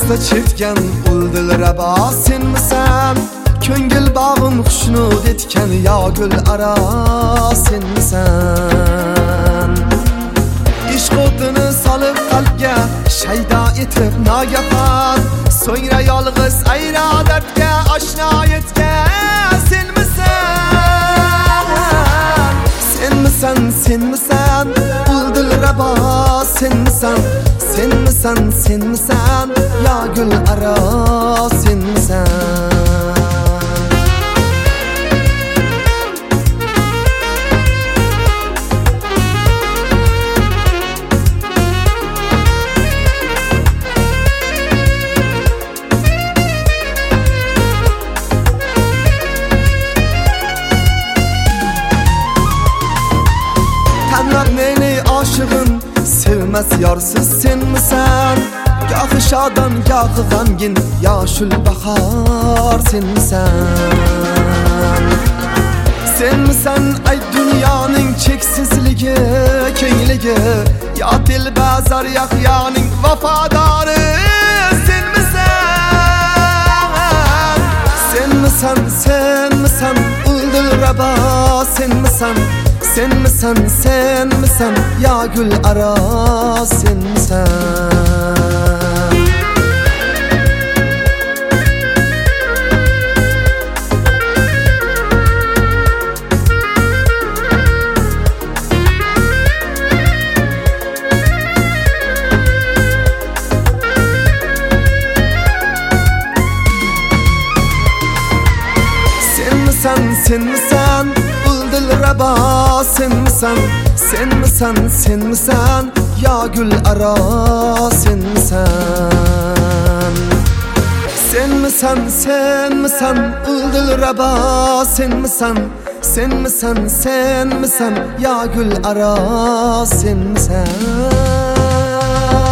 Ko'zda chetgan uldil rabo senmisan? Ko'ngil bağım xushnud etgan yo gul aro senmisan? Ishq o'tini solib qalbga shaydo etib nogahon, so'ngra yolg'iz ayro dardga oshno etgan senmisan? Senmisan uldil rabo senmisan? Senmisan yo gul aro senmisan? Tanlar meni aşığım sevmez yarsız senmisan? Gohi shodon gohi g'amgin yoshul bahor senmisan? Senmisan ay dunyoning cheksizligi kengligi, yo dilbazor yahyoning vafodori senmisan? Senmisan uldil rabo senmisan? Senmisan yo gul aro senmisan? Senmisan uldil rabo senmisan? Senmisan yo gul aro senmisan? Senmisan uldil rabo senmisan? Senmisan yo gul aro senmisan?